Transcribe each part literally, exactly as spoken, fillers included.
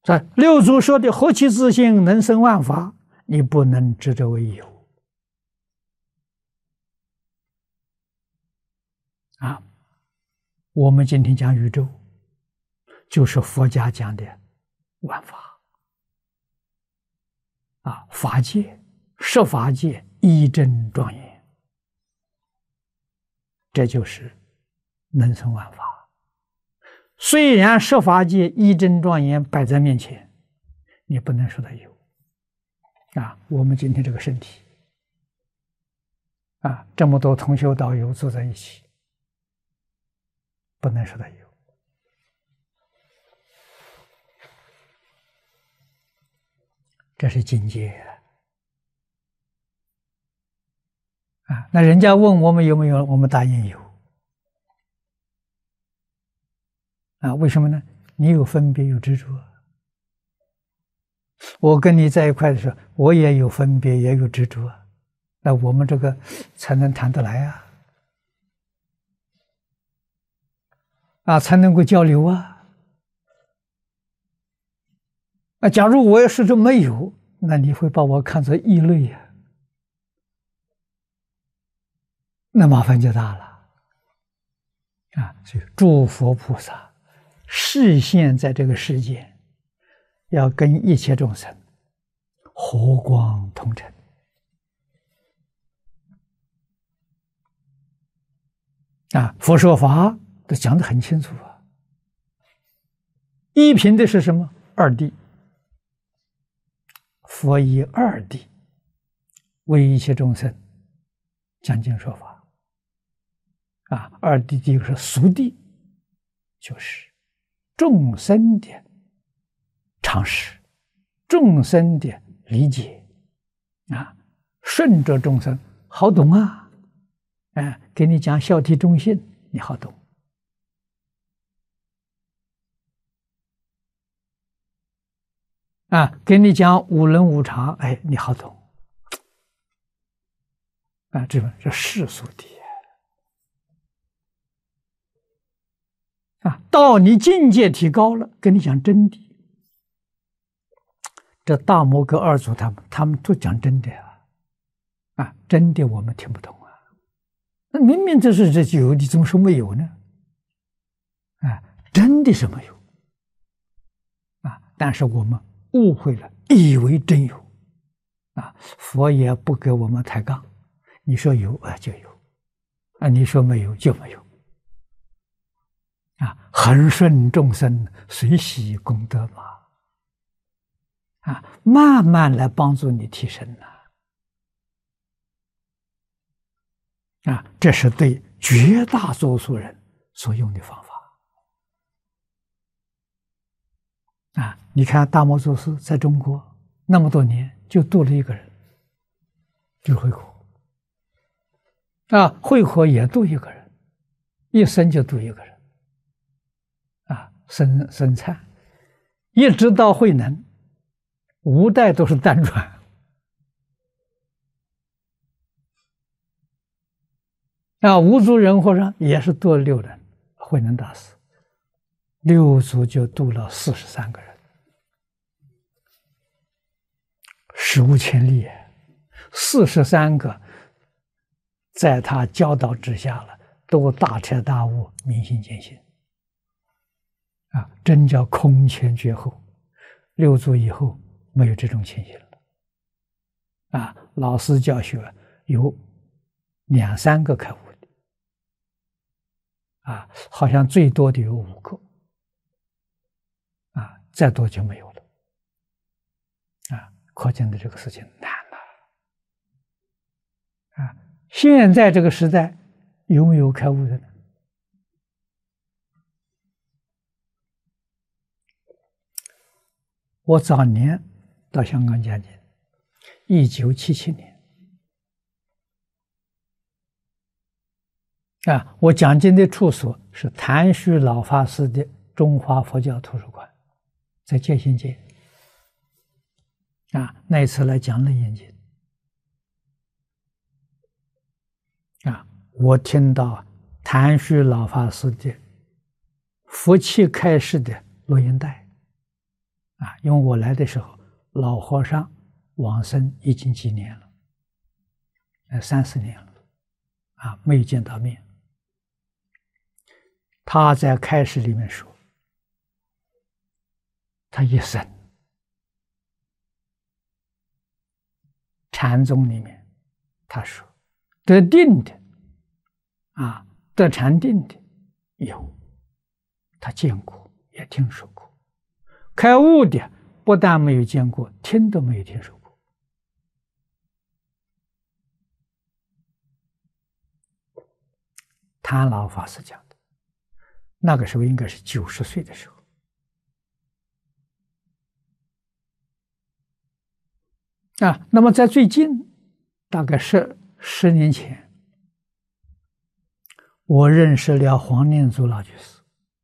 是吧？六祖说的何其自性，能生万法，你不能执着为有啊。我们今天讲宇宙，就是佛家讲的万法啊，法界、十法界一真庄严，这就是能生万法。虽然十法界一真庄严摆在面前，你不能说它有啊。我们今天这个身体啊，这么多同修道友坐在一起，不能说它有。这是境界啊！那人家问我们有没有，我们答应有啊？为什么呢？你有分别，有执着。我跟你在一块的时候，我也有分别，也有执着，那我们这个才能谈得来啊！啊，才能够交流啊！啊，假如我要是这没有，那你会把我看作异类呀，那麻烦就大了啊！所以诸佛菩萨示现在这个世界，要跟一切众生和光同尘啊！佛说法都讲得很清楚啊。依凭的是什么？二谛。佛以二谛为一切众生讲经说法啊。二谛第一个是俗谛，就是众生的常识，众生的理解啊，顺着众生好懂啊，哎，给你讲孝悌忠信，你好懂。啊，给你讲五伦五常，哎，你好懂啊，这个是世俗谛啊。到你境界提高了，跟你讲真谛。这大摩跟二祖他们，他们都讲真的啊，啊，真的我们听不懂啊。那明明这是这有，你怎么说没有呢？啊，真的是没有啊，但是我们误会了，以为真有啊！佛也不给我们抬杠，你说有啊就有，啊你说没有就没有，啊恒顺众生，随喜功德嘛，啊慢慢来帮助你提升呐，啊这是对绝大多数人所用的方法。啊，你看大摩祖师在中国那么多年，就度了一个人，就是慧可。啊，慧可也度一个人，一生就度一个人。啊，僧僧璨，一直到慧能，五代都是单传。啊，五祖人和尚也是度了六人，慧能大师。六祖就度了四十三个人，史无前例。四十三个在他教导之下了，都大彻大悟，明心见性啊，真叫空前绝后。六祖以后没有这种情形了啊，老师教学有两三个开悟的啊，好像最多的有五个。啊，再多就没有了，啊，可见的这个事情难了，啊，现在这个时代有没有开悟的呢？我早年到香港讲经，一九七七年，啊，我讲经的处所是谭旭老法师的中华佛教图书馆。在建新街啊，那一次来讲楞严经啊，我听到谭旭老法师的佛七开示的录音带啊，因为我来的时候，老和尚往生已经几年了，呃，三四年了，啊，没有见到面。他在开示里面说，他一生禅宗里面，他说得定的啊，得禅定的有，他见过也听说过；开悟的不但没有见过，听都没有听说过。谭老法师讲的，那个时候应该是九十岁的时候。啊，那么在最近，大概十十年前，我认识了黄念祖老居士。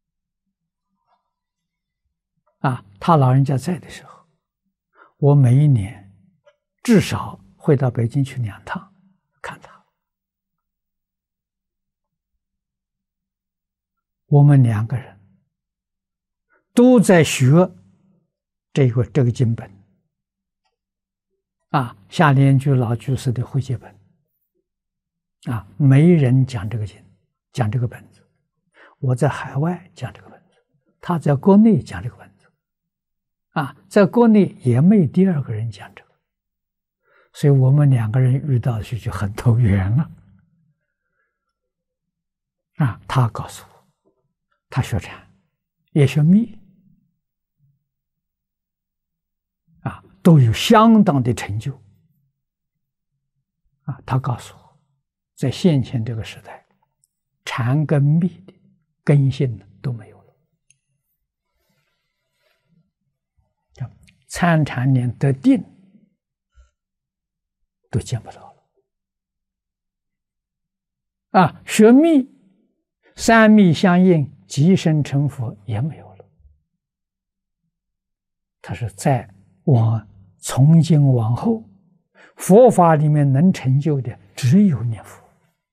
啊，他老人家在的时候，我每一年至少会到北京去两趟看他。我们两个人都在学这个这个经本。啊，下联居老居士的汇解本，啊，没人讲这个经，讲这个本子。我在海外讲这个本子，他在国内讲这个本子，啊，在国内也没第二个人讲这个，所以我们两个人遇到去就很投缘了。啊，他告诉我，他学禅，也学密。都有相当的成就啊！他告诉我，在现前这个时代，禅跟密的根性都没有了。参禅连得定都见不到了啊！学密，三密相应，即生成佛也没有了。他是在往从今往后，佛法里面能成就的只有念佛。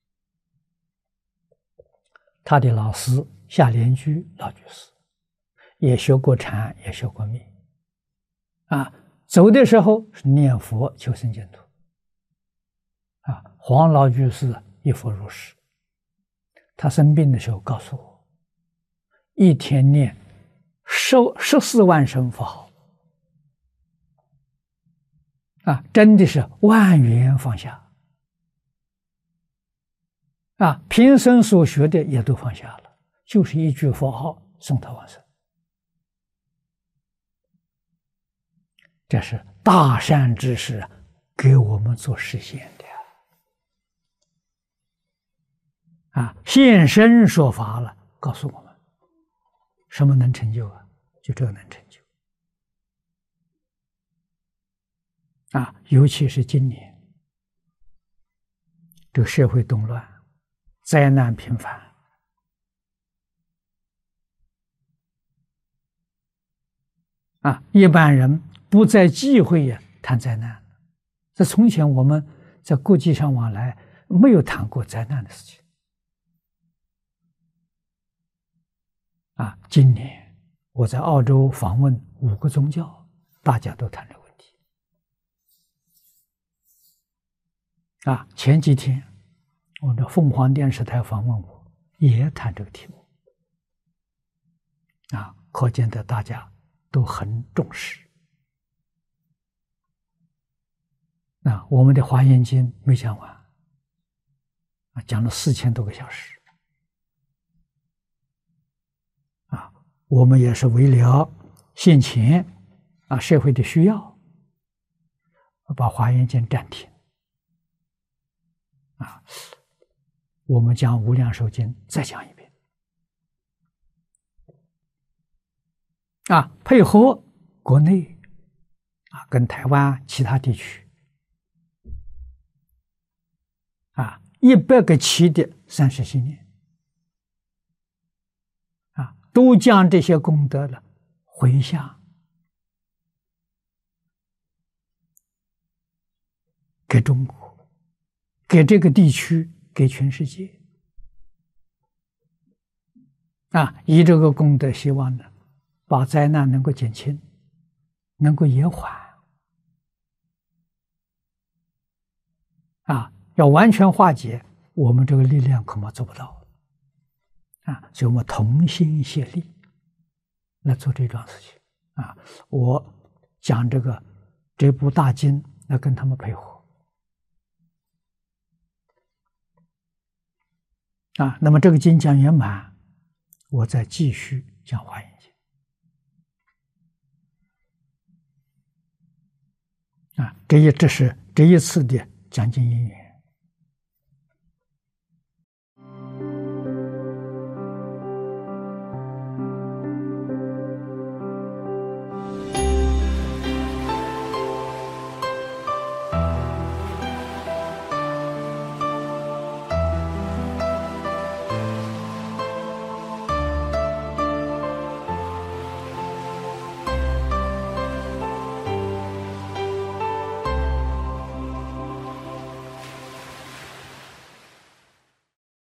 他的老师夏莲居老居士也学过禅，也学过密，啊，走的时候是念佛求生净土。啊，黄老居士一佛入世，他生病的时候告诉我，一天念十十四万声佛号。啊，真的是万缘放下啊！平生所学的也都放下了，就是一句佛号送他往生。这是大善知识给我们做实现的啊！现身说法了，告诉我们什么能成就啊？就这个能成就。啊，尤其是今年，这个社会动乱，灾难频繁，啊，一般人不再忌讳呀谈灾难。在从前我们在国际上往来，没有谈过灾难的事情。啊，今年我在澳洲访问五个宗教，大家都谈这个问题。啊，前几天我的凤凰电视台访问我，也谈这个题目。啊，可见的大家都很重视。啊，我们的《华严经》没讲完，啊，讲了四千多个小时。啊，我们也是为了现前啊社会的需要，把《华严经》暂停。啊，我们讲《无量寿经》再讲一遍。啊，配合国内啊跟台湾其他地区啊一百个期的三十七年啊，都将这些功德了回向给中国。给这个地区，给全世界，啊，以这个功德，希望呢，把灾难能够减轻， 能够延缓啊，要完全化解，我们这个力量恐怕做不到啊，所以我们同心协力来做这桩事情啊。我讲这个这部大经来跟他们配合啊，那么这个经讲圆满，我再继续讲华严经啊，这一这是这一次的讲经因缘。